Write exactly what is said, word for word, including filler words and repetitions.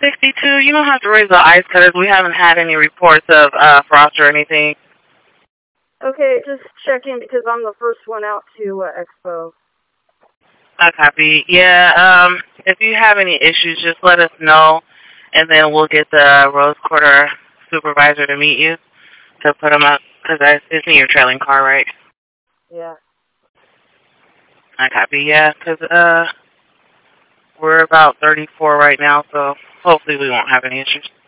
sixty-two, you don't have to raise the ice cutters. We haven't had any reports of uh, frost or anything. Okay, just checking because I'm the first one out to uh, Expo. I copy. Yeah, um, if you have any issues, just let us know, and then we'll get the Rose Quarter supervisor to meet you to put them up, because it's in your trailing car, right? Yeah. I copy, yeah, because uh, we're about thirty-four right now, so hopefully we won't have any issues.